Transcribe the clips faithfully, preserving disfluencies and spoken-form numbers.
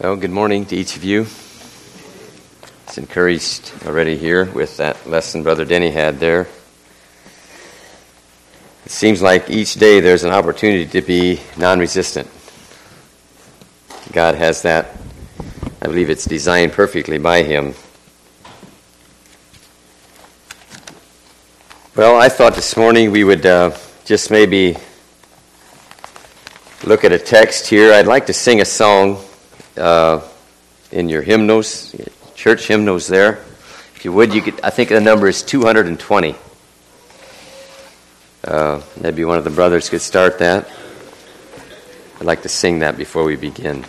Well, good morning to each of you. It's encouraged already here with that lesson Brother Denny had there. It seems like each day there's an opportunity to be non-resistant. God has that. I believe it's designed perfectly by Him. Well, I thought this morning we would uh, just maybe look at a text here. I'd like to sing a song uh, in your hymnals, church hymnals there. If you would, you could. I think the number is two hundred twenty. Uh, maybe one of the brothers could start that. I'd like to sing that before we begin.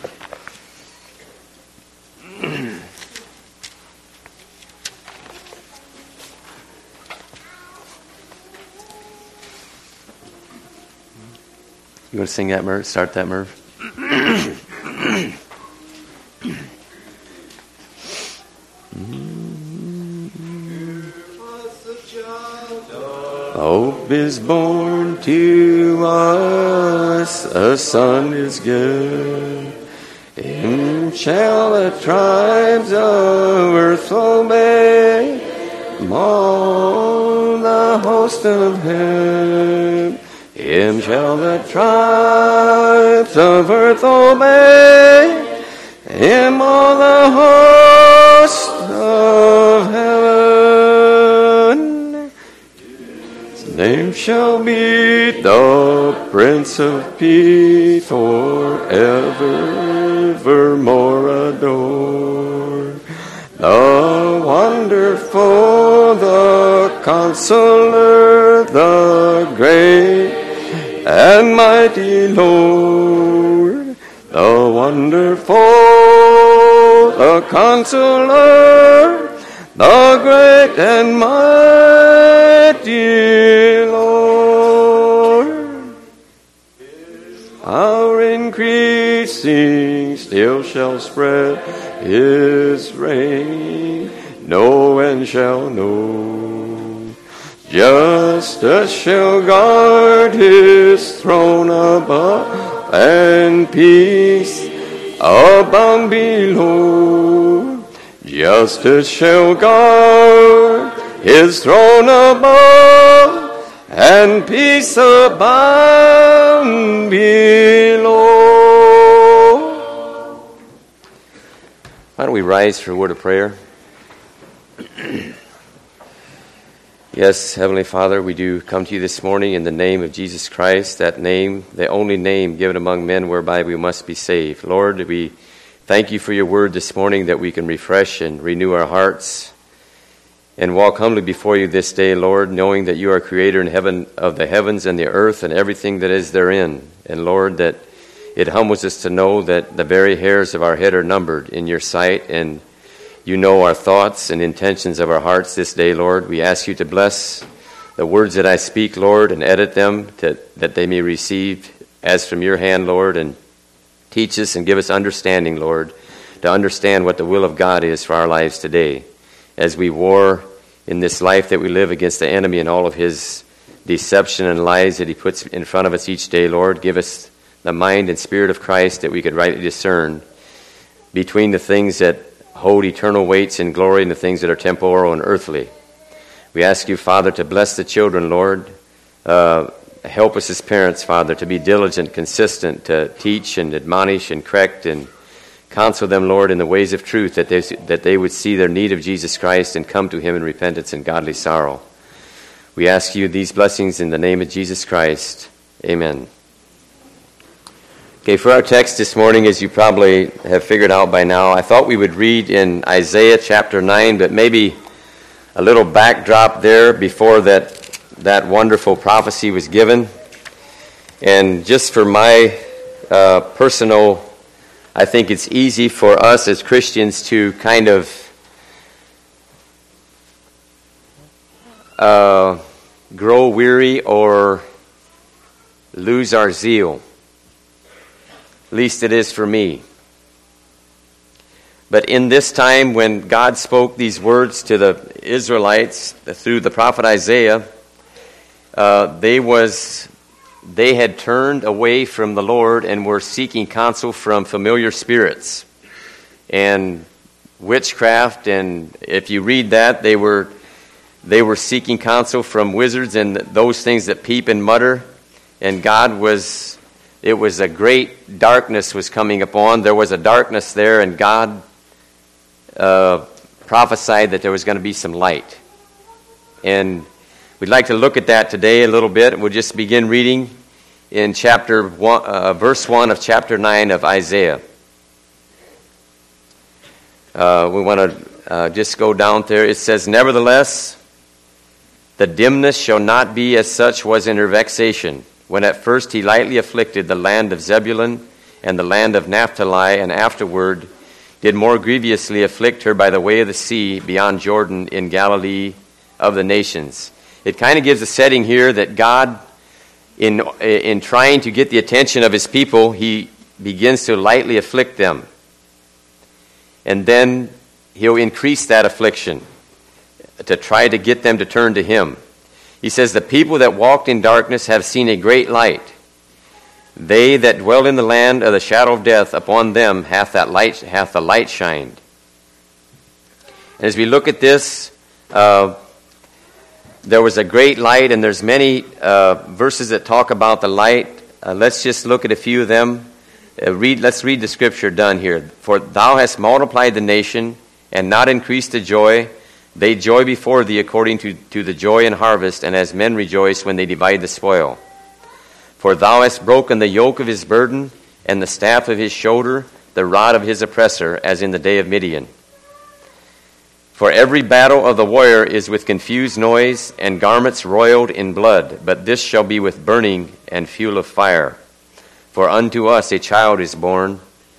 You want to sing that, Merv? Start that, Merv? Hope is born to us, a son is given. Him shall the tribes of earth obey, all the host of heaven. Him shall the tribes of earth obey, Him all the hosts of heaven. His name shall be the Prince of Peace, forever, evermore adored. The wonderful, the Counselor, the great and mighty Lord, the wonderful, the Counselor, the great and mighty Lord. Our increasing still shall spread His reign, no end shall know. Justice shall guard His throne above, and peace abound below. Justice shall guard His throne above, and peace abound below. Why don't we rise for a word of prayer? Yes, Heavenly Father, we do come to you this morning in the name of Jesus Christ, that name, the only name given among men whereby we must be saved. Lord, we thank you for your word this morning, that we can refresh and renew our hearts and walk humbly before you this day, Lord, knowing that you are creator in heaven of the heavens and the earth and everything that is therein. And Lord, that it humbles us to know that the very hairs of our head are numbered in your sight, and you know our thoughts and intentions of our hearts this day, Lord. We ask you to bless the words that I speak, Lord, and edit them to, that they may receive as from your hand, Lord, and teach us and give us understanding, Lord, to understand what the will of God is for our lives today. As we war in this life that we live against the enemy and all of his deception and lies that he puts in front of us each day, Lord, give us the mind and spirit of Christ that we could rightly discern between the things that hold eternal weights in glory and the things that are temporal and earthly. We ask you, Father, to bless the children, Lord. Uh, help us as parents, Father, to be diligent, consistent, to teach and admonish and correct and counsel them, Lord, in the ways of truth, that they, that they would see their need of Jesus Christ and come to Him in repentance and godly sorrow. We ask you these blessings in the name of Jesus Christ. Amen. Okay, for our text this morning, as you probably have figured out by now, I thought we would read in Isaiah chapter nine, but maybe a little backdrop there before that that wonderful prophecy was given. And just for my uh, personal, I think it's easy for us as Christians to kind of uh, grow weary or lose our zeal. At least it is for me. But in this time when God spoke these words to the Israelites through the prophet Isaiah, uh, they was they had turned away from the Lord and were seeking counsel from familiar spirits. and witchcraft. And if you read that, they were they were seeking counsel from wizards and those things that peep and mutter. And God was, it was a great darkness was coming upon. There was a darkness there, and God uh, prophesied that there was going to be some light. And we'd like to look at that today a little bit. We'll just begin reading in chapter one, uh, verse one of chapter nine of Isaiah. Uh, we want to uh, just go down there. It says, "Nevertheless, the dimness shall not be as such was in her vexation, when at first he lightly afflicted the land of Zebulun and the land of Naphtali, and afterward did more grievously afflict her by the way of the sea beyond Jordan in Galilee of the nations." It kind of gives a setting here that God, in in trying to get the attention of his people, he begins to lightly afflict them. And then he'll increase that affliction to try to get them to turn to him. He says, "The people that walked in darkness have seen a great light. They that dwell in the land of the shadow of death, upon them hath that light hath the light shined." And as we look at this, uh, there was a great light, and there's many uh, verses that talk about the light. Uh, let's just look at a few of them. Uh, read. Let's read the scripture done here. "For thou hast multiplied the nation, and not increased the joy. They joy before thee according to, to the joy in harvest, and as men rejoice when they divide the spoil. For thou hast broken the yoke of his burden, and the staff of his shoulder, the rod of his oppressor, as in the day of Midian. For every battle of the warrior is with confused noise, and garments roiled in blood, but this shall be with burning and fuel of fire. For unto us a child is born,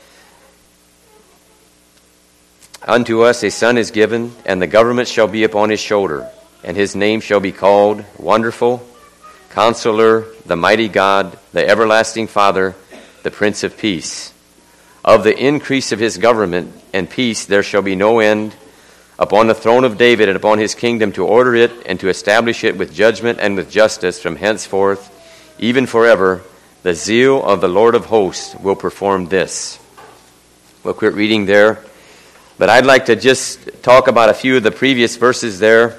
unto us a son is given, and the government shall be upon his shoulder, and his name shall be called Wonderful, Counselor, the Mighty God, the Everlasting Father, the Prince of Peace. Of the increase of his government and peace there shall be no end, upon the throne of David and upon his kingdom, to order it and to establish it with judgment and with justice from henceforth, even forever. The zeal of the Lord of hosts will perform this." We'll quit reading there. But I'd like to just talk about a few of the previous verses there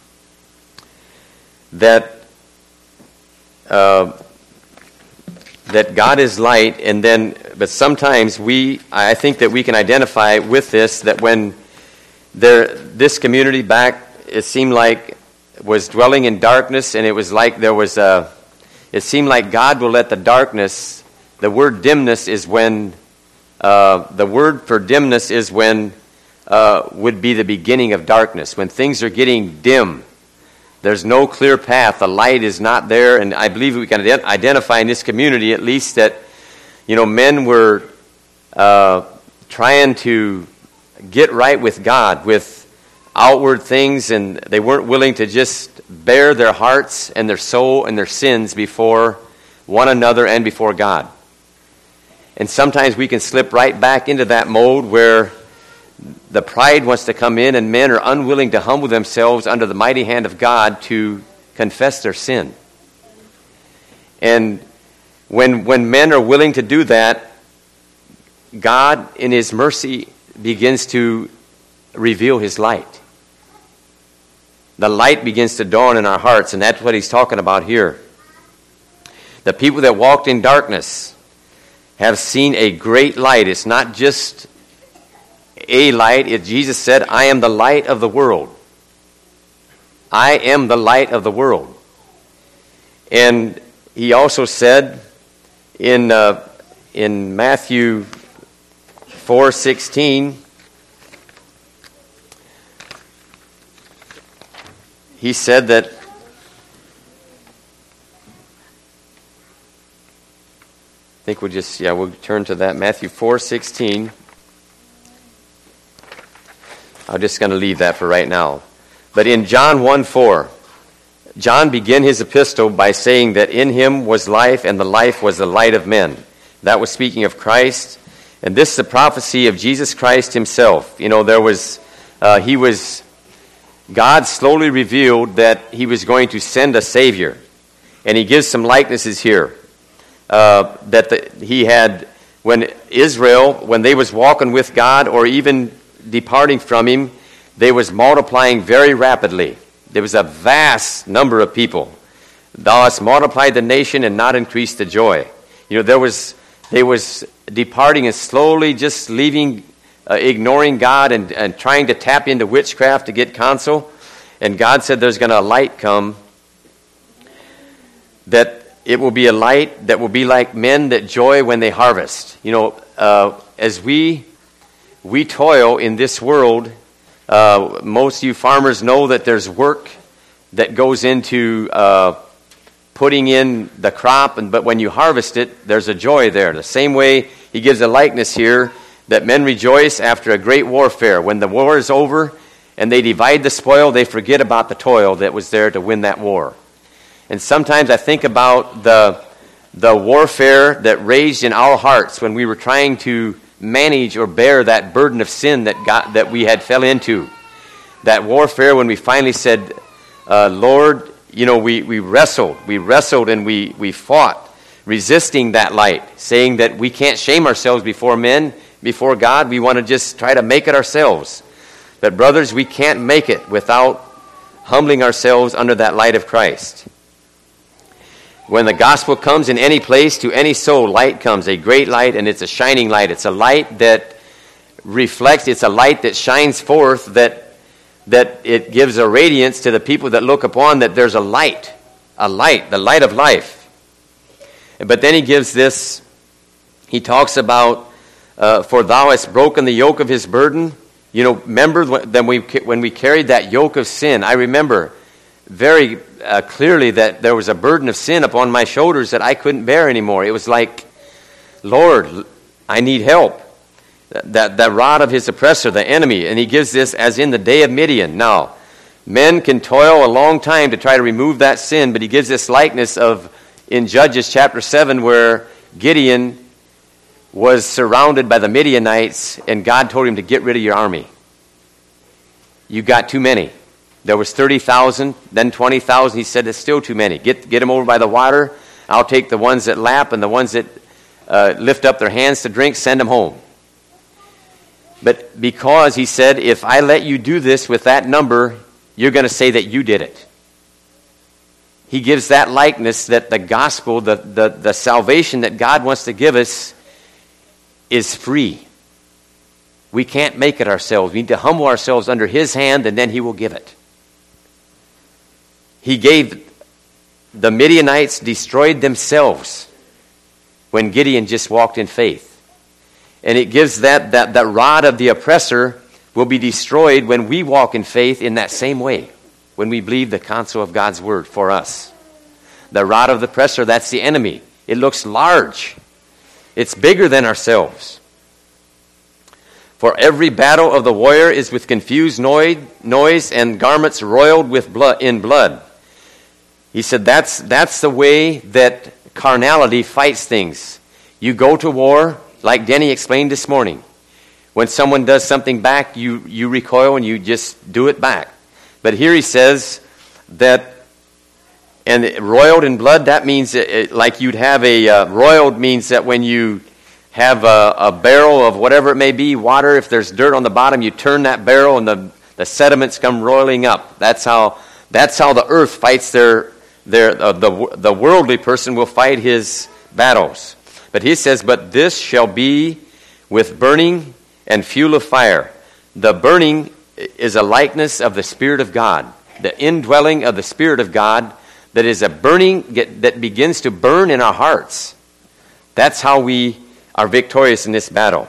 that uh, that God is light, and then, but sometimes we, I think that we can identify with this, that when there, this community back, it seemed like was dwelling in darkness, and it was like there was a, it seemed like God will let the darkness, the word dimness is when, uh, the word for dimness is when Uh, would be the beginning of darkness. When things are getting dim, there's no clear path, the light is not there, and I believe we can ident- identify in this community at least that, you know, men were uh, trying to get right with God with outward things, and they weren't willing to just bare their hearts and their soul and their sins before one another and before God. And sometimes we can slip right back into that mode where the pride wants to come in, and men are unwilling to humble themselves under the mighty hand of God to confess their sin. And when when men are willing to do that, God in his mercy begins to reveal his light. The light begins to dawn in our hearts, and that's what he's talking about here. The people that walked in darkness have seen a great light. It's not just a light. It, Jesus said, "I am the light of the world." I am the light of the world. And he also said in uh, in Matthew four sixteen, he said that I think we'll just yeah we'll turn to that, Matthew four sixteen. I'm just going to leave that for right now. But in John one four, John began his epistle by saying that in him was life, and the life was the light of men. That was speaking of Christ. And this is a prophecy of Jesus Christ himself. You know, there was, uh, he was, God slowly revealed that he was going to send a Savior. And he gives some likenesses here. Uh, that the, he had when Israel, when they was walking with God or even departing from him, they was multiplying very rapidly. There was a vast number of people. Thou hast multiplied the nation and not increased the joy. You know, there was, they was departing and slowly just leaving, uh, ignoring God and, and trying to tap into witchcraft to get counsel. And God said there's going to a light come, that it will be a light that will be like men that joy when they harvest. You know, uh, as we we toil in this world, uh, most of you farmers know that there's work that goes into uh, putting in the crop, and but when you harvest it, there's a joy there. The same way he gives a likeness here that men rejoice after a great warfare. When the war is over and they divide the spoil, they forget about the toil that was there to win that war. And sometimes I think about the the warfare that raged in our hearts when we were trying to manage or bear that burden of sin that got that we had fell into. That warfare when we finally said, uh, Lord, you know, we, we wrestled. We wrestled and we, we fought, resisting that light, saying that we can't shame ourselves before men, before God. We want to just try to make it ourselves. But brothers, we can't make it without humbling ourselves under that light of Christ. When the gospel comes in any place, to any soul, light comes, a great light, and it's a shining light. It's a light that reflects, it's a light that shines forth, that that it gives a radiance to the people that look upon, that there's a light, a light, the light of life. But then he gives this, he talks about, uh, for thou hast broken the yoke of his burden. You know, remember when we, when we carried that yoke of sin, I remember very uh, clearly that there was a burden of sin upon my shoulders that I couldn't bear anymore. It was like, Lord, I need help. That, that rod of his oppressor, the enemy. And he gives this as in the day of Midian. Now, men can toil a long time to try to remove that sin, but he gives this likeness of, in Judges chapter seven, where Gideon was surrounded by the Midianites, and God told him to get rid of your army. You got too many. There was thirty thousand, then twenty thousand. He said, it's still too many. Get, get them over by the water. I'll take the ones that lap and the ones that uh, lift up their hands to drink, send them home. But because he said, if I let you do this with that number, you're going to say that you did it. He gives that likeness that the gospel, the, the, the salvation that God wants to give us is free. We can't make it ourselves. We need to humble ourselves under his hand, and then he will give it. He gave, the Midianites destroyed themselves when Gideon just walked in faith. And it gives that, that, that rod of the oppressor will be destroyed when we walk in faith in that same way, when we believe the counsel of God's word for us. The rod of the oppressor, that's the enemy. It looks large. It's bigger than ourselves. For every battle of the warrior is with confused noise and garments roiled with blood in blood. He said that's that's the way that carnality fights things. You go to war, like Denny explained this morning. When someone does something back, you, you recoil and you just do it back. But here he says that, and roiled in blood, that means it, it, like you'd have a, uh, roiled means that when you have a, a barrel of whatever it may be, water, if there's dirt on the bottom, you turn that barrel and the, the sediments come roiling up. That's how that's how the earth fights their, their uh, the, the worldly person will fight his battles. But he says, but this shall be with burning and fuel of fire. The burning is a likeness of the Spirit of God, the indwelling of the Spirit of God that is a burning that begins to burn in our hearts. That's how we are victorious in this battle.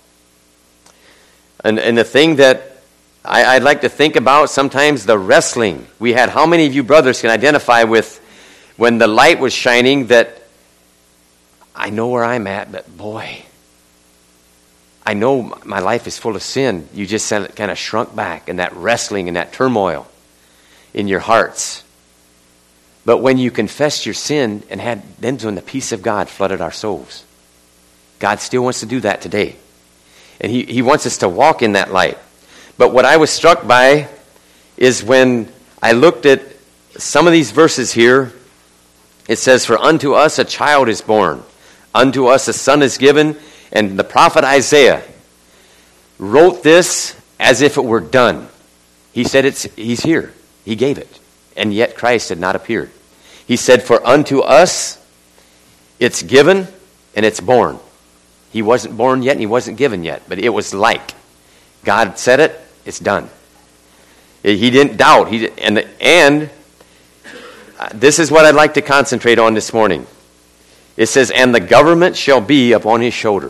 And, and the thing that I, I'd like to think about sometimes, the wrestling. We had, how many of you brothers can identify with when the light was shining that I know where I'm at, but boy, I know my life is full of sin. You just kind of shrunk back in that wrestling and that turmoil in your hearts. But when you confessed your sin and had, then when the peace of God flooded our souls. God still wants to do that today. And he, he wants us to walk in that light. But what I was struck by is when I looked at some of these verses here, it says, for unto us a child is born. Unto us a son is given, And the prophet Isaiah wrote this as if it were done. He said, it's, he's here. He gave it. And yet Christ had not appeared. He said, for unto us it's given and it's born. He wasn't born yet and he wasn't given yet, but it was like. God said it, it's done. He didn't doubt. He and and this is what I'd like to concentrate on this morning. It says, and the government shall be upon his shoulder.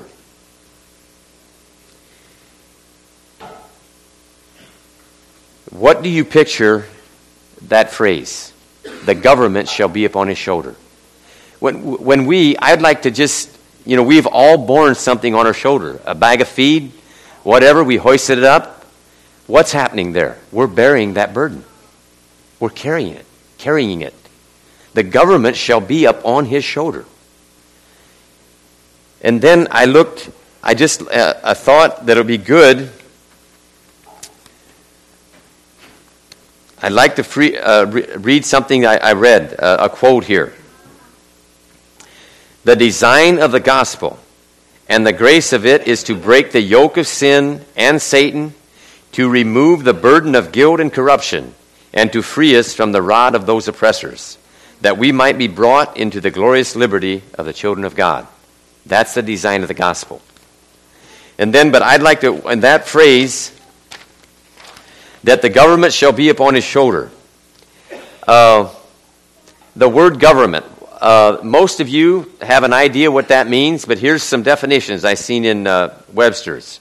What do you picture that phrase? The government shall be upon his shoulder. When when we, I'd like to just, you know, we've all borne something on our shoulder. A bag of feed, whatever, we hoisted it up. What's happening there? We're bearing that burden. We're carrying it, carrying it. The government shall be up on his shoulder. And then I looked, I just, uh, I thought that it would be good. I'd like to free, uh, re- read something I, I read, uh, a quote here. The design of the gospel and the grace of it is to break the yoke of sin and Satan, to remove the burden of guilt and corruption, and to free us from the rod of those oppressors, that we might be brought into the glorious liberty of the children of God. That's the design of the gospel. And then, but I'd like to, in that phrase, that the government shall be upon his shoulder. Uh, the word government, uh, most of you have an idea what that means, but here's some definitions I've seen in uh, Webster's.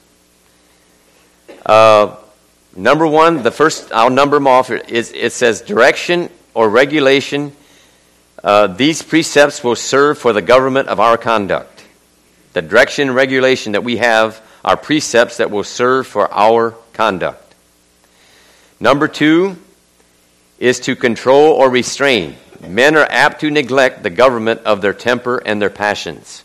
Uh, number one, the first, I'll number them off, is, it says direction or regulation. Uh, these precepts will serve for the government of our conduct. The direction and regulation that we have are precepts that will serve for our conduct. Number two is to control or restrain. Men are apt to neglect the government of their temper and their passions.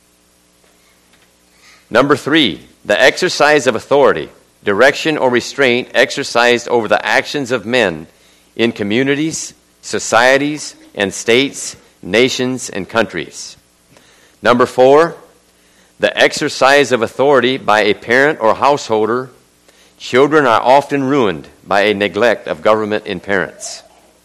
Number three, the exercise of authority, direction or restraint exercised over the actions of men in communities, societies, and states, nations, and countries. Number four, the exercise of authority by a parent or householder. Children are often ruined by a neglect of government in parents.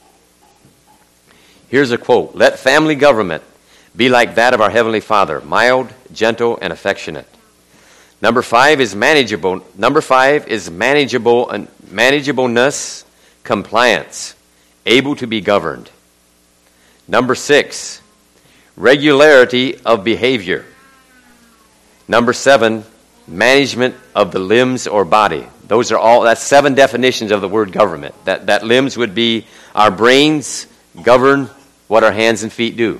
Here's a quote. Let family government be like that of our Heavenly Father, mild, gentle, and affectionate. Number five is manageable. Number five is manageable, uh, manageableness, compliance, able to be governed. Number six, regularity of behavior. Number seven, management of the limbs or body. Those are all, that's seven definitions of the word government. That, that limbs would be our brains govern what our hands and feet do.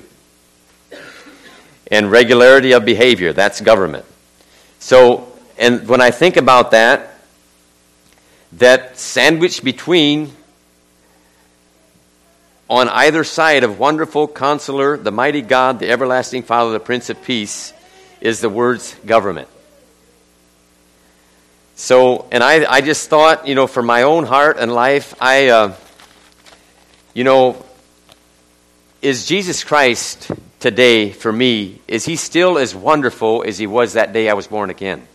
And regularity of behavior, that's government. So, and when I think about that, that sandwich between, on either side of wonderful Counselor, the mighty God, the everlasting Father, the Prince of Peace, is the words government. So, and I, I just thought, you know, for my own heart and life, I, uh, you know, is Jesus Christ today for me, is he still as wonderful as he was that day I was born again?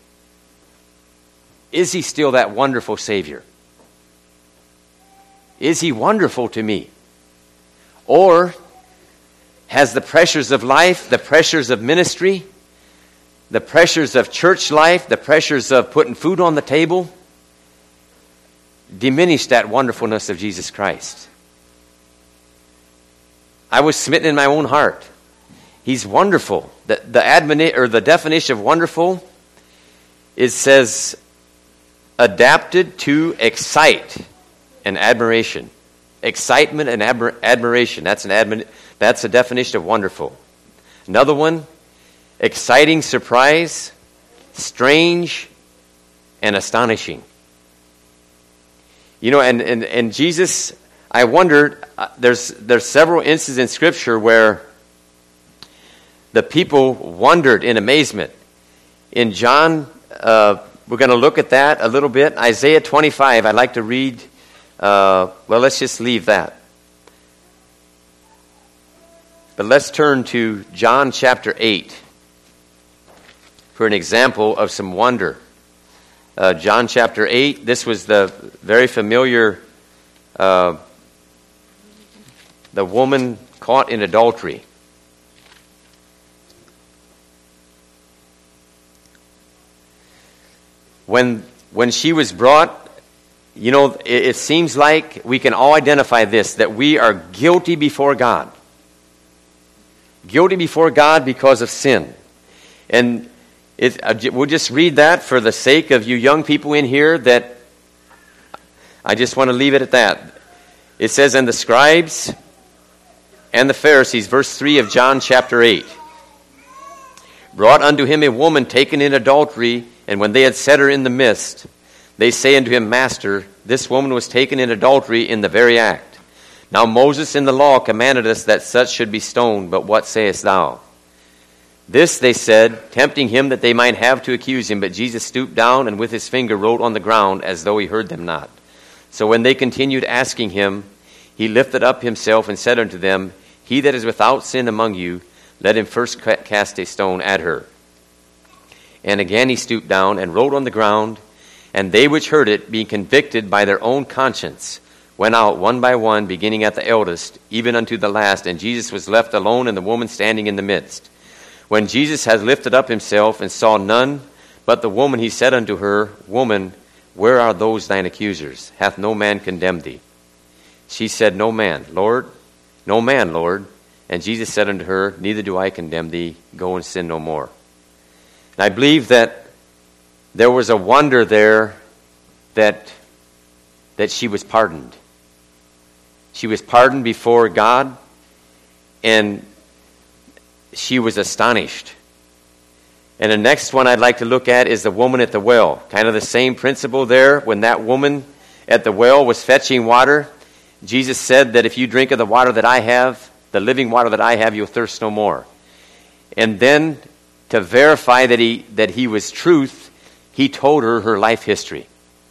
Is he still that wonderful Savior? Is he wonderful to me? Or has the pressures of life, the pressures of ministry, the pressures of church life, the pressures of putting food on the table, diminished that wonderfulness of Jesus Christ? I was smitten in my own heart. He's wonderful. The, the admoni- or the definition of wonderful, it says adapted to excite and admiration. Excitement and admir- admiration. That's an admi- That's a definition of wonderful. Another one, exciting surprise, strange, and astonishing. You know, and, and, and Jesus, I wondered, uh, there's there's several instances in Scripture where the people wondered in amazement. In John, uh, we're going to look at that a little bit. Isaiah twenty-five, I'd like to read. Uh, well, let's just leave that. But let's turn to John chapter eight. for an example of some wonder. Uh, John chapter eight, this was the very familiar, uh, the woman caught in adultery. When when she was brought, you know, it, it seems like we can all identify this, that we are guilty before God. Guilty before God because of sin. And it, uh, we'll just read that for the sake of you young people in here, that I just want to leave it at that. It says, and the scribes and the Pharisees, verse three of John chapter eight, brought unto him a woman taken in adultery, and when they had set her in the midst, they say unto him, Master, this woman was taken in adultery in the very act. Now Moses in the law commanded us that such should be stoned, but what sayest thou? This they said, tempting him that they might have to accuse him. But Jesus stooped down and with his finger wrote on the ground as though he heard them not. So when they continued asking him, he lifted up himself and said unto them, He that is without sin among you, let him first cast a stone at her. And again he stooped down and wrote on the ground. And they which heard it, being convicted by their own conscience, went out one by one, beginning at the eldest, even unto the last. And Jesus was left alone, and the woman standing in the midst. When Jesus had lifted up himself, and saw none but the woman, he said unto her, Woman, where are those thine accusers? Hath no man condemned thee? She said, No man, Lord, no man, Lord. And Jesus said unto her, Neither do I condemn thee. Go and sin no more. And I believe that there was a wonder there that, that she was pardoned. She was pardoned before God, and she was astonished. And the next one I'd like to look at is the woman at the well. Kind of the same principle there. When that woman at the well was fetching water, Jesus said that if you drink of the water that I have, the living water that I have, you'll thirst no more. And then to verify that he that he was truth, he told her her life history.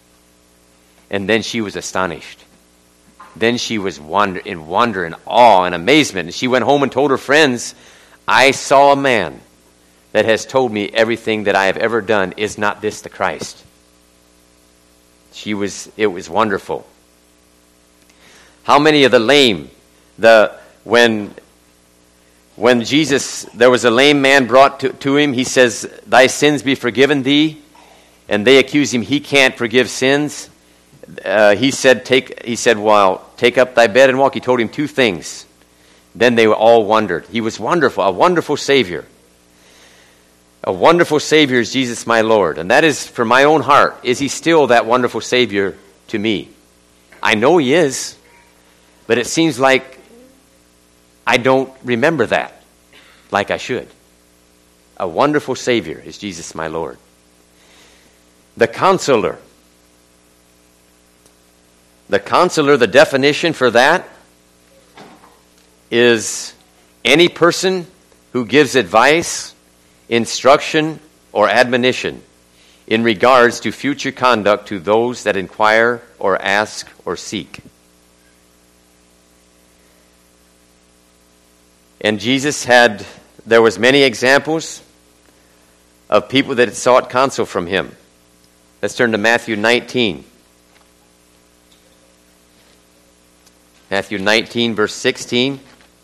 And then she was astonished. Then she was wonder, in wonder and awe and amazement. And she went home and told her friends, I saw a man that has told me everything that I have ever done. Is not this the Christ? She was, it was wonderful. How many of the lame, the when when Jesus, there was a lame man brought to, to him, he says, Thy sins be forgiven thee. And they accuse him, he can't forgive sins. Uh, he said, "Take." He said, "Well, take up thy bed and walk." He told him two things. Then they all wondered. He was wonderful, a wonderful Savior. A wonderful Savior is Jesus, my Lord, and that is for my own heart. Is He still that wonderful Savior to me? I know He is, but it seems like I don't remember that like I should. A wonderful Savior is Jesus, my Lord. The Counselor. The Counselor, the definition for that is any person who gives advice, instruction, or admonition in regards to future conduct to those that inquire or ask or seek. And Jesus had, there was many examples of people that had sought counsel from Him. Let's turn to Matthew nineteen. Matthew nineteen, verse sixteen.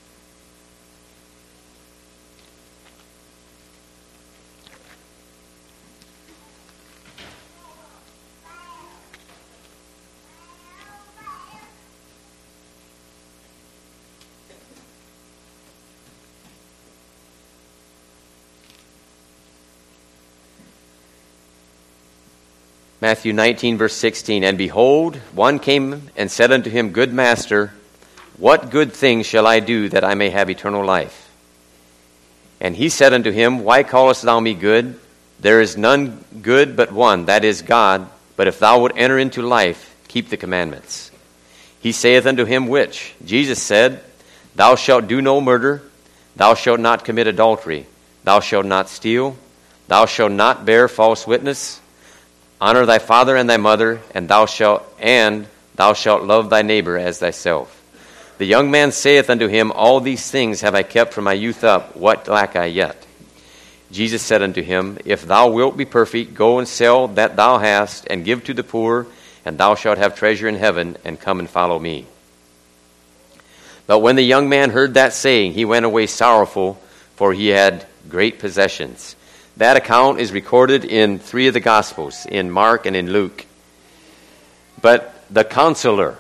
Matthew nineteen, verse sixteen. And behold, one came and said unto him, Good master, what good thing shall I do that I may have eternal life? And he said unto him, Why callest thou me good? There is none good but one, that is God. But if thou wilt enter into life, keep the commandments. He saith unto him, Which? Jesus said, Thou shalt do no murder, thou shalt not commit adultery, thou shalt not steal, thou shalt not bear false witness, honor thy father and thy mother, and thou shalt and thou shalt love thy neighbor as thyself. The young man saith unto him, All these things have I kept from my youth up. What lack I yet? Jesus said unto him, If thou wilt be perfect, go and sell that thou hast, and give to the poor, and thou shalt have treasure in heaven, and come and follow me. But when the young man heard that saying, he went away sorrowful, for he had great possessions. That account is recorded in three of the Gospels, in Mark and in Luke. But the counselor,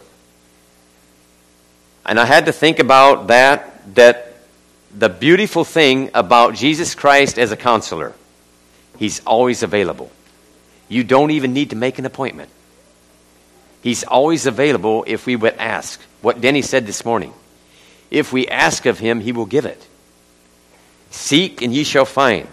and I had to think about that, that the beautiful thing about Jesus Christ as a counselor, he's always available. You don't even need to make an appointment. He's always available if we would ask. What Denny said this morning. If we ask of him, he will give it. Seek and ye shall find.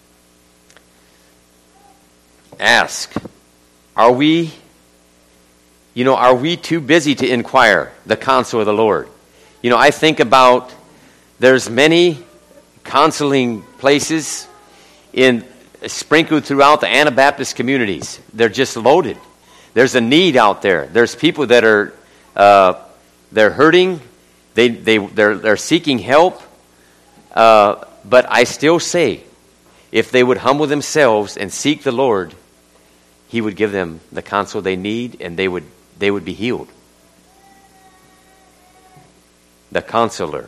Ask. Are we, you know, are we too busy to inquire the counsel of the Lord? You know, I think about, there's many counseling places in sprinkled throughout the Anabaptist communities. They're just loaded. There's a need out there. There's people that are uh, they're hurting. They they they're they're seeking help. Uh, but I still say, if they would humble themselves and seek the Lord, He would give them the counsel they need, and they would they would be healed. The counselor.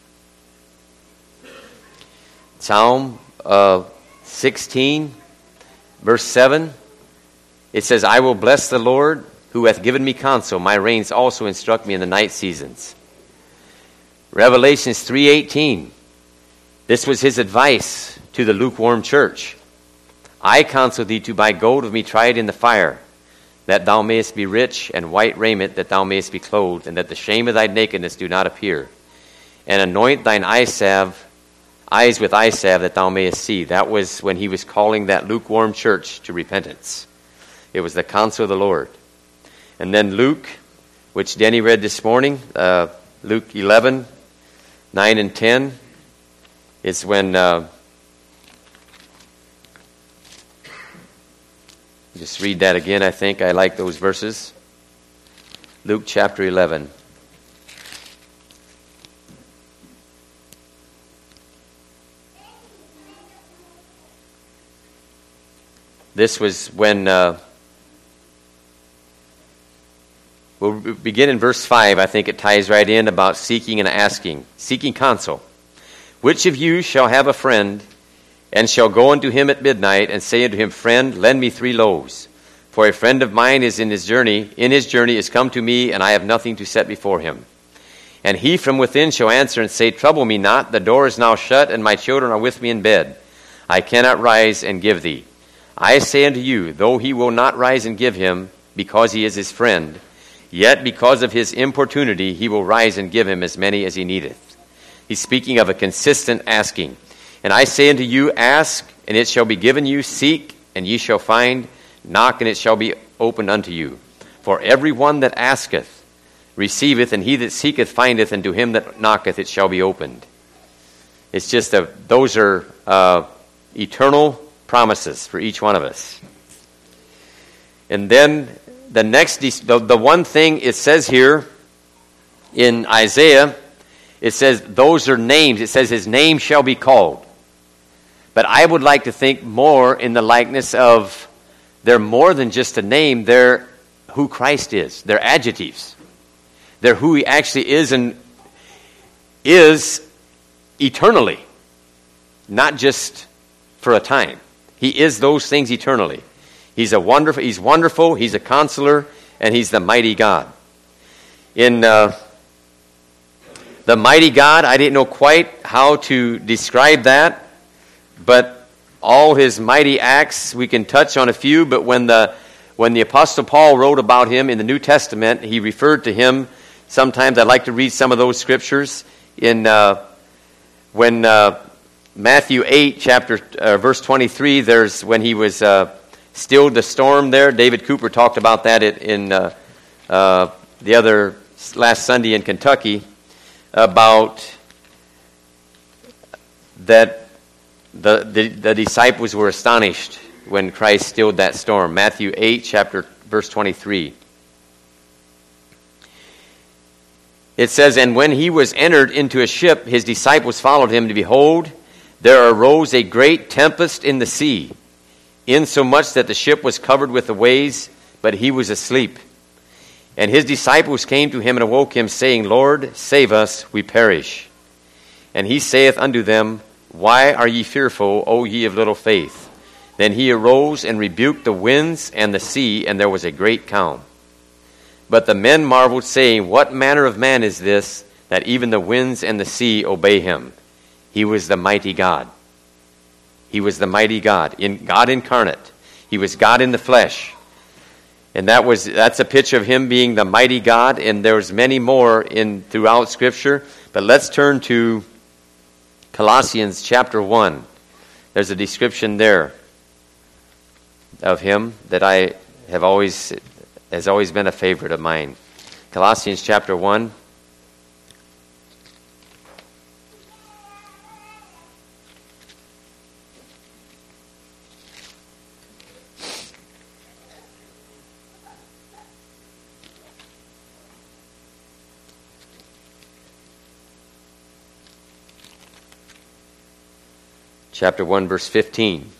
Psalm uh, sixteen, verse seven. It says, I will bless the Lord who hath given me counsel. My reins also instruct me in the night seasons. Revelations three eighteen. This was his advice to the lukewarm church. I counsel thee to buy gold of me tried in the fire, that thou mayest be rich, and white raiment, that thou mayest be clothed, and that the shame of thy nakedness do not appear. And anoint thine eye salve, eyes with eye salve, that thou mayest see. That was when he was calling that lukewarm church to repentance. It was the counsel of the Lord. And then Luke, which Denny read this morning, uh, Luke eleven, nine and ten, is when, uh, just read that again, I think. I like those verses. Luke chapter eleven. This was when, uh, we'll begin in verse five. I think it ties right in about seeking and asking. Seeking counsel. Which of you shall have a friend, and shall go unto him at midnight, and say unto him, Friend, lend me three loaves. For a friend of mine is in his journey, in his journey is come to me, and I have nothing to set before him. And he from within shall answer and say, Trouble me not, the door is now shut, and my children are with me in bed. I cannot rise and give thee. I say unto you, though he will not rise and give him, because he is his friend, yet because of his importunity he will rise and give him as many as he needeth. He's speaking of a consistent asking. And I say unto you, ask, and it shall be given you. Seek, and ye shall find. Knock, and it shall be opened unto you. For every one that asketh receiveth, and he that seeketh findeth, and to him that knocketh it shall be opened. It's just a, those are uh, eternal promises for each one of us. And then the next, the, the one thing it says here in Isaiah, it says those are names. It says his name shall be called. But I would like to think more in the likeness of they're more than just a name. They're who Christ is. They're adjectives. They're who he actually is and is eternally, not just for a time. He is those things eternally. He's a wonderful. He's wonderful. He's a counselor, and he's the mighty God. In uh, the mighty God, I didn't know quite how to describe that, but all his mighty acts, we can touch on a few. But when the when the Apostle Paul wrote about him in the New Testament, he referred to him. Sometimes I like to read some of those scriptures in uh, when uh, Matthew eight, chapter uh, verse twenty-three. There's when he was uh, stilled the storm there. David Cooper talked about that in uh, uh, the other last Sunday in Kentucky, about that the, the the disciples were astonished when Christ stilled that storm. Matthew eight, chapter verse twenty-three. It says, And when he was entered into a ship, his disciples followed him, to behold, there arose a great tempest in the sea, insomuch that the ship was covered with the waves, but he was asleep. And his disciples came to him and awoke him, saying, Lord, save us, we perish. And he saith unto them, Why are ye fearful, O ye of little faith? Then he arose and rebuked the winds and the sea, and there was a great calm. But the men marveled, saying, What manner of man is this, that even the winds and the sea obey him? He was the mighty God. He was the mighty God, in God incarnate. He was God in the flesh. And that was that's a picture of him being the mighty God, and there's many more in throughout Scripture. But let's turn to Colossians chapter one. There's a description there of him that I have always has always been a favorite of mine. Colossians chapter one. Chapter one, verse fifteen.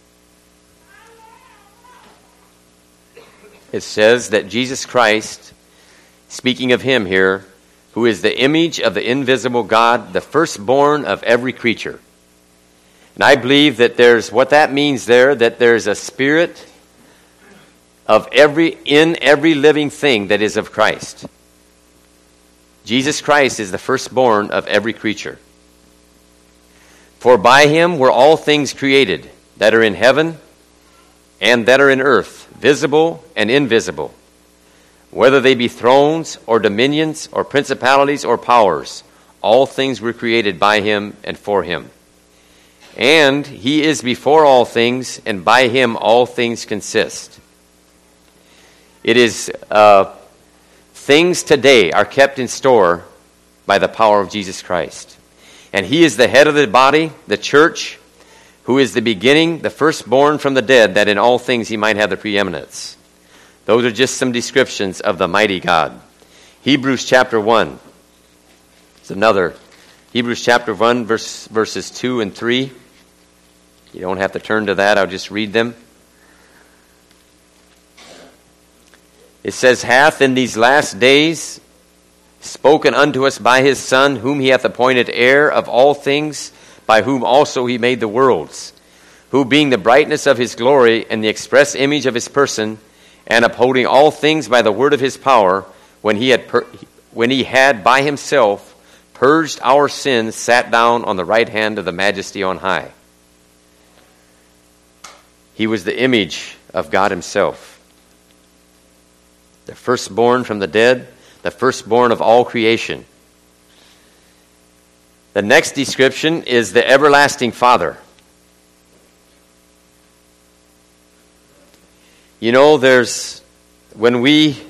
It says that Jesus Christ, speaking of him here, who is the image of the invisible God, the firstborn of every creature. And I believe that there's, what that means there, that there's a spirit of every, in every living thing that is of Christ. Jesus Christ is the firstborn of every creature. For by him were all things created, that are in heaven and that are in earth, visible and invisible. Whether they be thrones or dominions or principalities or powers, all things were created by him and for him. And he is before all things, and by him all things consist. It is, uh, things today are kept in store by the power of Jesus Christ. And he is the head of the body, the church, who is the beginning, the firstborn from the dead, that in all things he might have the preeminence. Those are just some descriptions of the mighty God. Hebrews chapter one. It's another. Hebrews chapter one, verse, verses two and three. You don't have to turn to that. I'll just read them. It says, Hath in these last days spoken unto us by his Son, whom he hath appointed heir of all things, by whom also he made the worlds, who being the brightness of his glory and the express image of his person, and upholding all things by the word of his power, when he had per- when he had by himself purged our sins, sat down on the right hand of the majesty on high. He was the image of God himself, the firstborn from the dead, the firstborn of all creation. The next description is the everlasting Father. You know, there's, when we,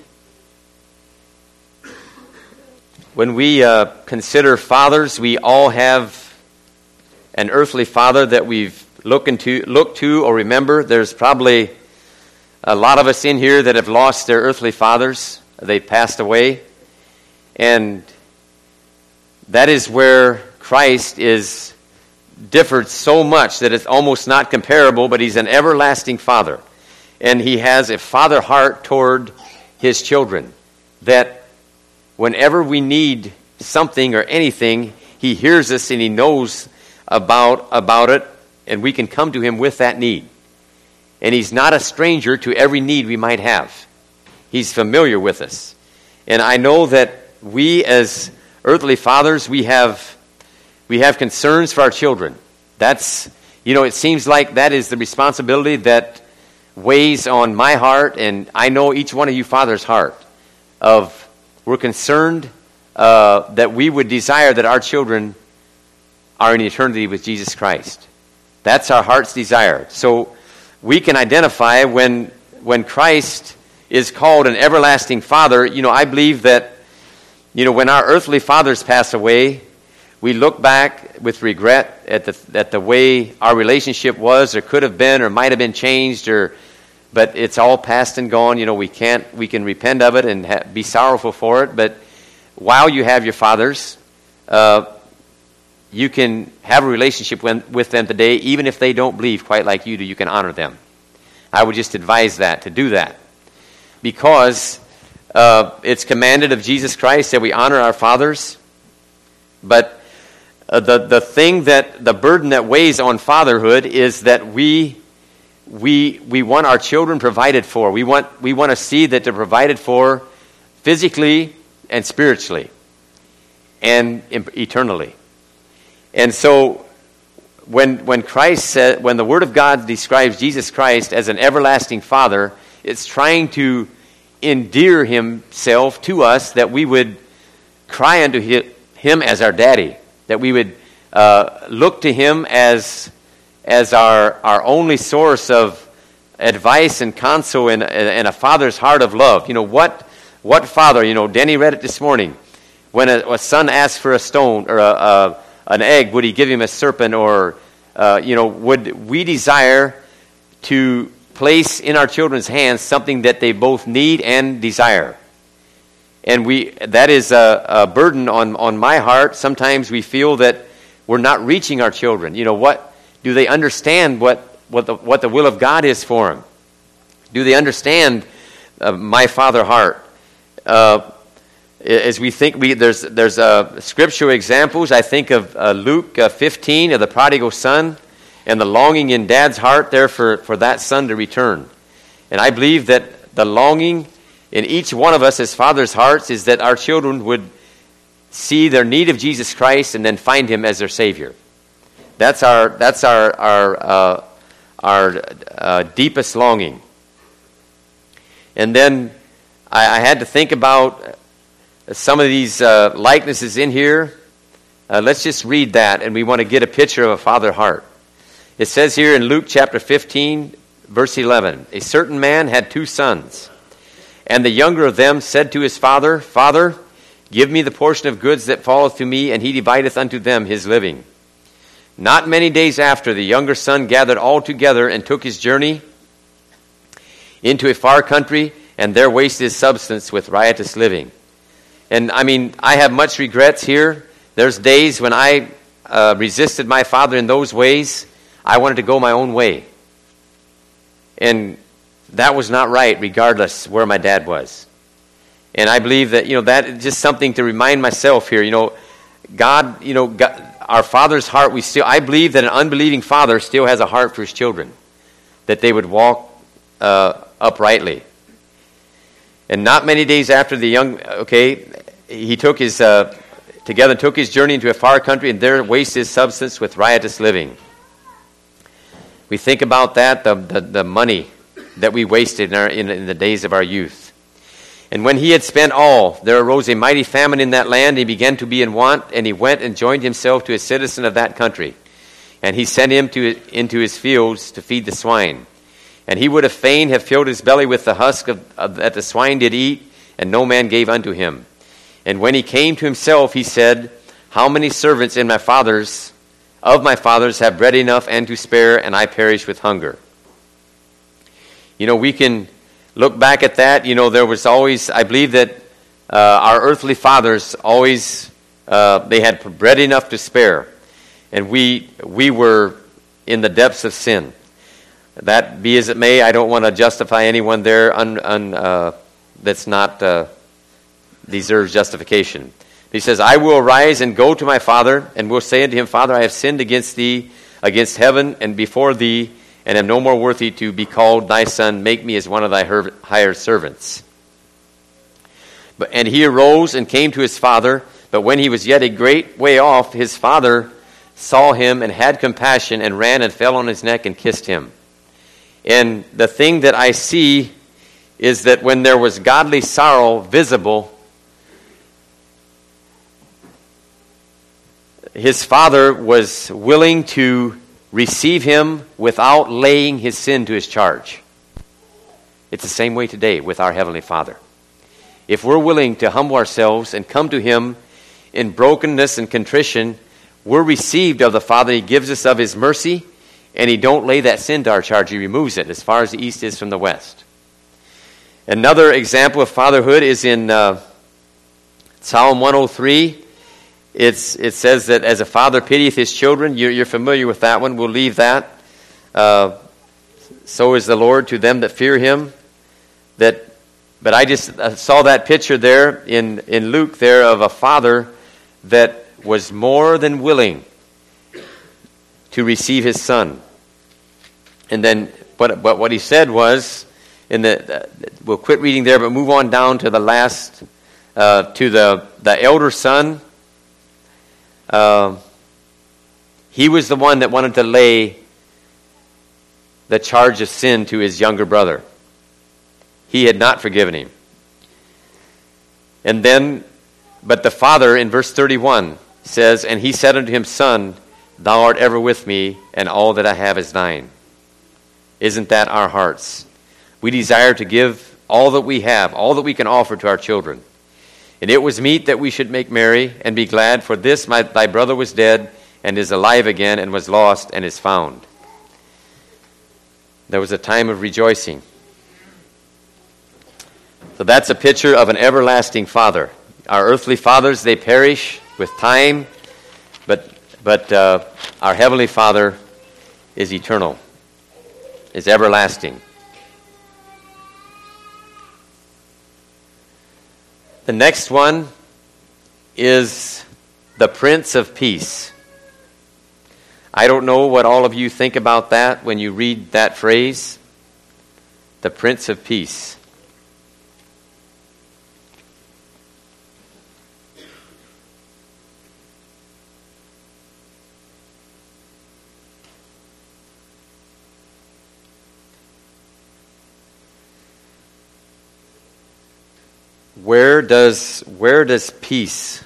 when we uh, consider fathers, we all have an earthly father that we've looked into, looked to or remember. There's probably a lot of us in here that have lost their earthly fathers. They passed away. And that is where Christ is differed so much that it's almost not comparable, but he's an everlasting Father. And he has a father heart toward his children, that whenever we need something or anything, he hears us and he knows about, about it, and we can come to him with that need. And he's not a stranger to every need we might have. He's familiar with us. And I know that we as earthly fathers, we have we have concerns for our children. That's, you know, it seems like that is the responsibility that weighs on my heart, and I know each one of you fathers' heart, of we're concerned uh, that we would desire that our children are in eternity with Jesus Christ. That's our heart's desire. So we can identify when when Christ is called an everlasting Father. You know, I believe that, you know, when our earthly fathers pass away, we look back with regret at the at the way our relationship was, or could have been, or might have been changed, or but it's all past and gone. You know, we can't we can repent of it and ha- be sorrowful for it. But while you have your fathers, uh, you can have a relationship when, with them today, even if they don't believe quite like you do. You can honor them. I would just advise that, to do that. Because uh, it's commanded of Jesus Christ that we honor our fathers. But uh, the, the thing that, the burden that weighs on fatherhood is that we we we want our children provided for. We want we want to see that they're provided for physically and spiritually and eternally. And so when when Christ said, when the Word of God describes Jesus Christ as an everlasting Father, it's trying to endear himself to us, that we would cry unto him as our daddy, that we would uh, look to him as as our, our only source of advice and counsel, and, and a father's heart of love. You know, what what father, you know, Denny read it this morning, when a, a son asks for a stone or a, a, an egg, would he give him a serpent? Or, uh, you know, would we desire to place in our children's hands something that they both need and desire? And we that is a, a burden on, on my heart. Sometimes we feel that we're not reaching our children. You know, what do they understand what, what, the, what the will of God is for them? Do they understand uh, my father heart? Uh, as we think, we there's there's uh, scriptural examples. I think of uh, Luke uh, fifteen, of the prodigal son, and the longing in dad's heart there for, for that son to return. And I believe that the longing in each one of us as fathers' hearts is that our children would see their need of Jesus Christ and then find him as their Savior. That's our that's our our uh, our uh, deepest longing. And then I, I had to think about some of these uh, likenesses in here. Uh, let's just read that, and we want to get a picture of a father heart. It says here in Luke chapter fifteen, verse eleven, a certain man had two sons, and the younger of them said to his father, Father, give me the portion of goods that falleth to me, and he divideth unto them his living. Not many days after, the younger son gathered all together and took his journey into a far country, and there wasted his substance with riotous living. And I mean, I have much regrets here. There's days when I uh, resisted my father in those ways. I wanted to go my own way. And that was not right, regardless where my dad was. And I believe that, you know, that is just something to remind myself here. You know, God, you know, God, our father's heart, we still, I believe that an unbelieving father still has a heart for his children, that they would walk uh, uprightly. And not many days after the young, okay, he took his, uh, together took his journey into a far country, and there wasted his substance with riotous living. We think about that, the the, the money that we wasted in, our, in, in the days of our youth. And when he had spent all, there arose a mighty famine in that land. He began to be in want, and he went and joined himself to a citizen of that country. And he sent him to into his fields to feed the swine. And he would have fain have filled his belly with the husk of, of, that the swine did eat, and no man gave unto him. And when he came to himself, he said, How many servants in my father's of my fathers have bread enough and to spare, and I perish with hunger. You know, we can look back at that. You know, there was always, I believe that uh, our earthly fathers always, uh, they had bread enough to spare. And we we were in the depths of sin. That be as it may, I don't want to justify anyone there un, un, uh, that's not uh, deserves justification. He says, I will arise and go to my father, and will say unto him, Father, I have sinned against thee, against heaven, and before thee, and am no more worthy to be called thy son. Make me as one of thy hired servants. But and he arose and came to his father, but when he was yet a great way off, his father saw him and had compassion, and ran and fell on his neck and kissed him. And the thing that I see is that when there was godly sorrow visible, his father was willing to receive him without laying his sin to his charge. It's the same way today with our Heavenly Father. If we're willing to humble ourselves and come to him in brokenness and contrition, we're received of the Father. He gives us of his mercy, and he don't lay that sin to our charge. He removes it as far as the east is from the west. Another example of fatherhood is in uh, Psalm one oh three. it's it says that as a father pitieth his children. You're, you're familiar with that one. We'll leave that. Uh, so is the Lord to them that fear him. That, but I just saw that picture there in, in Luke there of a father that was more than willing to receive his son. And then, but, but what he said was, in the, we'll quit reading there, but move on down to the last, uh, to the, the elder son. Uh, he was the one that wanted to lay the charge of sin to his younger brother. He had not forgiven him. And then, but the father in verse thirty-one says, and he said unto him, Son, thou art ever with me, and all that I have is thine. Isn't that our hearts? We desire to give all that we have, all that we can offer to our children. And it was meet that we should make merry and be glad, for this my, thy brother was dead, and is alive again, and was lost, and is found. There was a time of rejoicing. So that's a picture of an everlasting Father. Our earthly fathers, they perish with time, but but uh, our Heavenly Father is eternal, is everlasting. The next one is the Prince of Peace. I don't know what all of you think about that when you read that phrase, the Prince of Peace. Where does where does peace?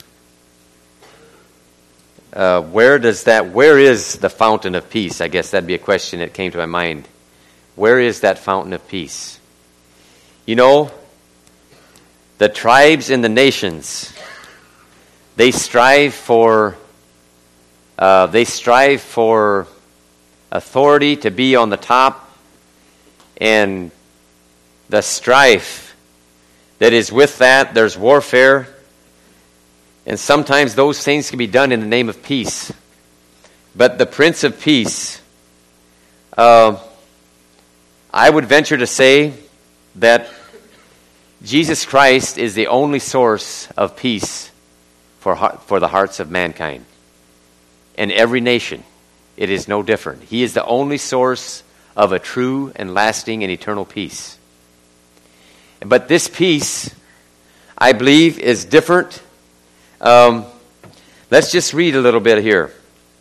Uh, where does that? Where is the fountain of peace? I guess that'd be a question that came to my mind. Where is that fountain of peace? You know, the tribes and the nations, they strive for uh, they strive for authority to be on the top, and the strife that is with that, there's warfare. And sometimes those things can be done in the name of peace. But the Prince of Peace, uh, I would venture to say that Jesus Christ is the only source of peace for, for the hearts of mankind. And every nation, it is no different. He is the only source of a true and lasting and eternal peace. But this peace, I believe, is different. Um, let's just read a little bit here.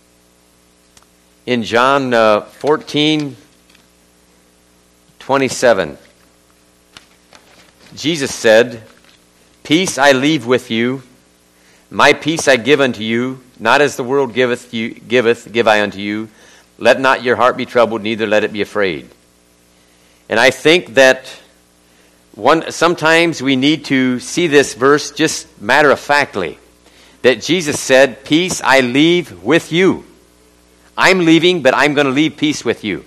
In John uh, fourteen twenty-seven, Jesus said, Peace I leave with you, my peace I give unto you, not as the world giveth, you, giveth, give I unto you. Let not your heart be troubled, neither let it be afraid. And I think that One, sometimes we need to see this verse just matter-of-factly. That Jesus said, Peace I leave with you. I'm leaving, but I'm going to leave peace with you.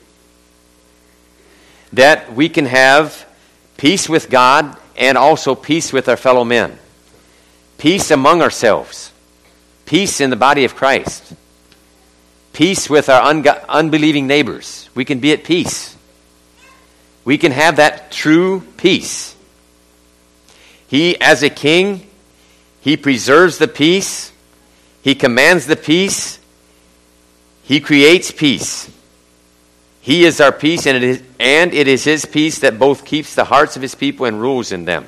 That we can have peace with God and also peace with our fellow men. Peace among ourselves. Peace in the body of Christ. Peace with our un- unbelieving neighbors. We can be at peace. We can have that true peace. He, as a king, he preserves the peace. He commands the peace. He creates peace. He is our peace, and it is, and it is his peace that both keeps the hearts of his people and rules in them.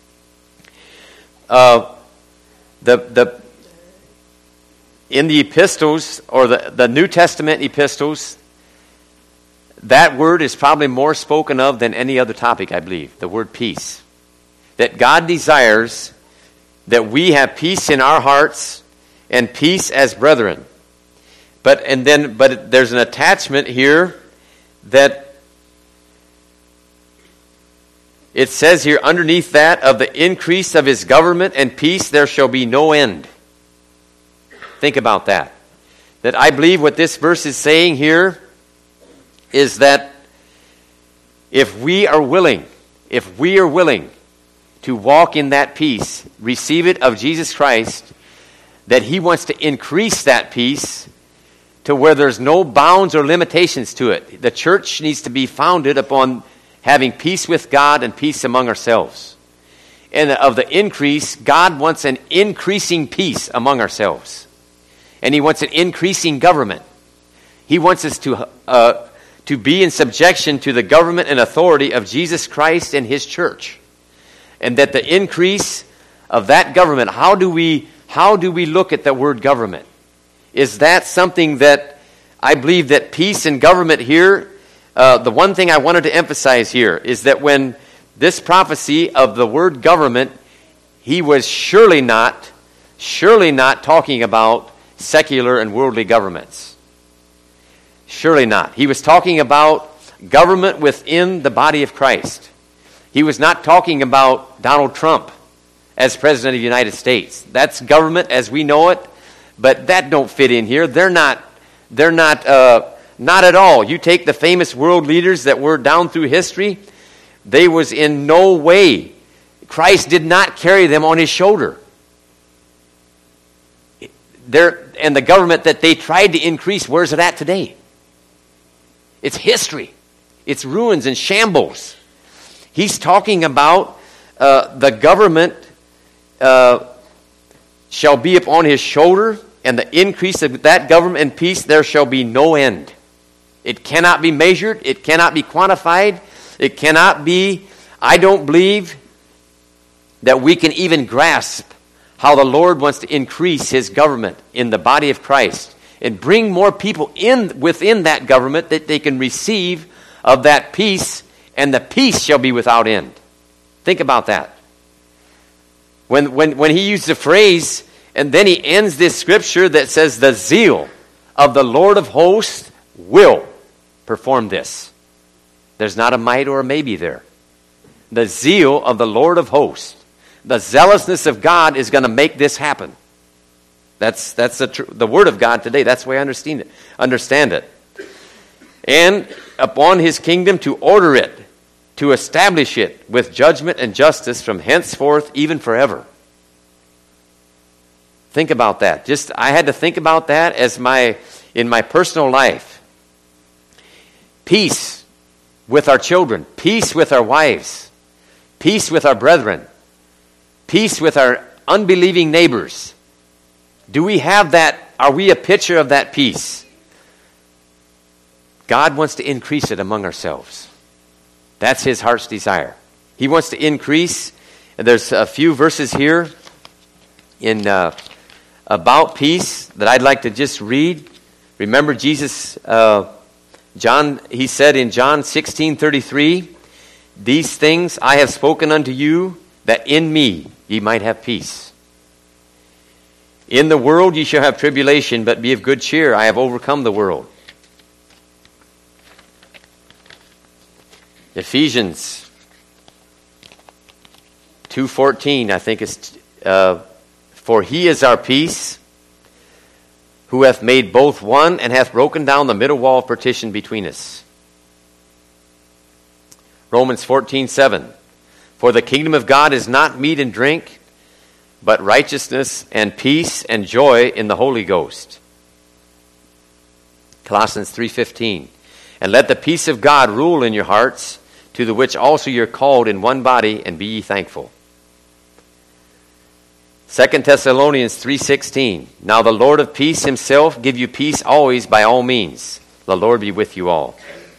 Uh, the the in the epistles, or the, the New Testament epistles, that word is probably more spoken of than any other topic, I believe, the word peace. That God desires that we have peace in our hearts and peace as brethren. But and then but there's an attachment here that it says here underneath that, of the increase of his government and peace there shall be no end. Think about that. That I believe what this verse is saying here is that if we are willing, if we are willing to walk in that peace, receive it of Jesus Christ, that he wants to increase that peace to where there's no bounds or limitations to it. The church needs to be founded upon having peace with God and peace among ourselves. And of the increase, God wants an increasing peace among ourselves. And he wants an increasing government. He wants us to uh, to be in subjection to the government and authority of Jesus Christ and his church. And that the increase of that government, how do we how do we look at the word government? Is that something that I believe that peace and government here, uh, the one thing I wanted to emphasize here is that when this prophecy of the word government, he was surely not, surely not talking about secular and worldly governments. Surely not. He was talking about government within the body of Christ. He was not talking about Donald Trump as President of the United States. That's government as we know it, but that don't fit in here. They're not, they're not, uh, not at all. You take the famous world leaders that were down through history, they was in no way, Christ did not carry them on his shoulder. They're, and the government that they tried to increase, where's it at today? It's history. It's ruins and shambles. He's talking about uh, the government uh, shall be upon his shoulder, and the increase of that government and peace, there shall be no end. It cannot be measured. It cannot be quantified. It cannot be, I don't believe that we can even grasp how the Lord wants to increase his government in the body of Christ and bring more people in within that government that they can receive of that peace, and the peace shall be without end. Think about that. When, when, when he used the phrase, and then he ends this scripture that says, the zeal of the Lord of hosts will perform this. There's not a might or a maybe there. The zeal of the Lord of hosts, the zealousness of God is going to make this happen. That's that's the, tr- the word of God today. That's the way I understand it. Understand it. And upon his kingdom to order it, to establish it with judgment and justice from henceforth even forever. Think about that. Just I had to think about that as my in my personal life. Peace with our children, peace with our wives, peace with our brethren, peace with our unbelieving neighbors. Do we have that? Are we a picture of that peace? God wants to increase it among ourselves. That's his heart's desire. He wants to increase. And there's a few verses here in uh, about peace that I'd like to just read. Remember Jesus, uh, John, he said in John sixteen thirty-three, these things I have spoken unto you, that in me ye might have peace. In the world ye shall have tribulation, but be of good cheer. I have overcome the world. Ephesians two fourteen, I think it's, uh, for he is our peace, who hath made both one, and hath broken down the middle wall of partition between us. Romans fourteen seven, for the kingdom of God is not meat and drink, but righteousness and peace and joy in the Holy Ghost. Colossians three fifteen, and let the peace of God rule in your hearts, to the which also you're called in one body, and be ye thankful. Second Thessalonians three sixteen, now the Lord of peace himself give you peace always by all means. The Lord be with you all.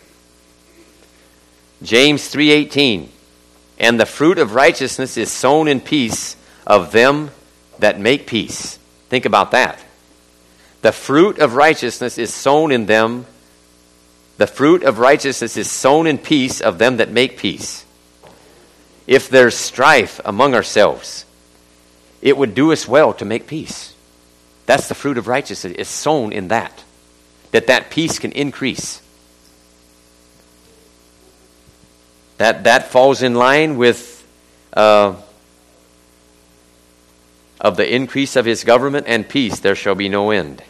James three eighteen, and the fruit of righteousness is sown in peace of them that make peace. Think about that. The fruit of righteousness is sown in them. The fruit of righteousness is sown in peace of them that make peace. If there's strife among ourselves, it would do us well to make peace. That's the fruit of righteousness. It's sown in that. That that peace can increase. That that falls in line with uh, of the increase of his government and peace, there shall be no end.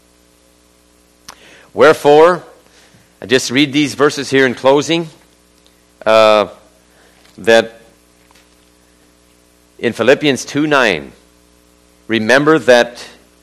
Wherefore, I just read these verses here in closing, uh, that in Philippians two nine, remember that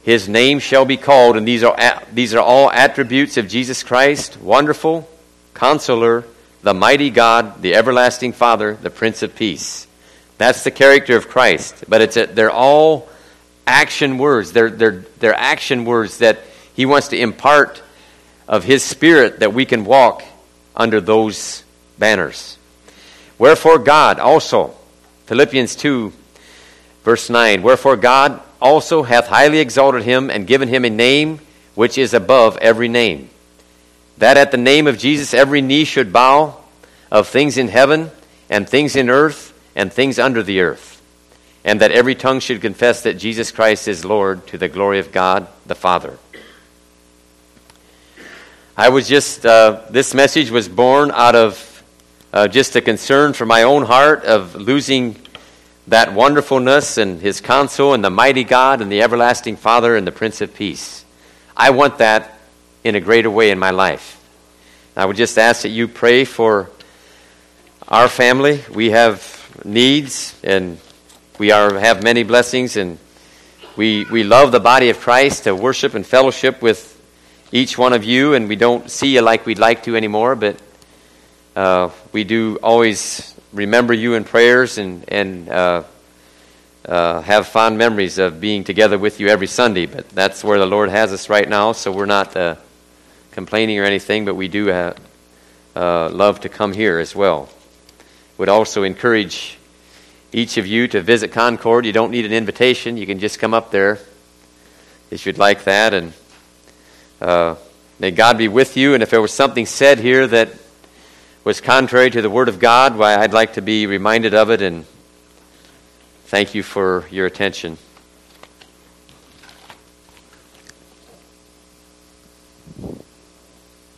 His name shall be called, and these are these are all attributes of Jesus Christ: Wonderful, Counselor, the Mighty God, the Everlasting Father, the Prince of Peace. That's the character of Christ. But it's a, they're all action words. They're they're they're action words that He wants to impart of His Spirit, that we can walk under those banners. Wherefore God also, Philippians two, verse nine, wherefore God also hath highly exalted Him and given Him a name which is above every name, that at the name of Jesus every knee should bow, of things in heaven and things in earth and things under the earth, and that every tongue should confess that Jesus Christ is Lord, to the glory of God the Father. I was just, uh, this message was born out of uh, just a concern for my own heart of losing that wonderfulness and His counsel and the mighty God and the everlasting Father and the Prince of Peace. I want that in a greater way in my life. I would just ask that you pray for our family. We have needs, and we are have many blessings, and we we love the body of Christ, to worship and fellowship with each one of you, and we don't see you like we'd like to anymore, but uh, we do always remember you in prayers, and, and uh, uh, have fond memories of being together with you every Sunday. But that's where the Lord has us right now, so we're not uh, complaining or anything, but we do have, uh, love to come here as well. Would also encourage each of you to visit Concord. You don't need an invitation. You can just come up there if you'd like that. And uh, may God be with you. And if there was something said here that was contrary to the Word of God, why, I'd like to be reminded of it, and thank you for your attention.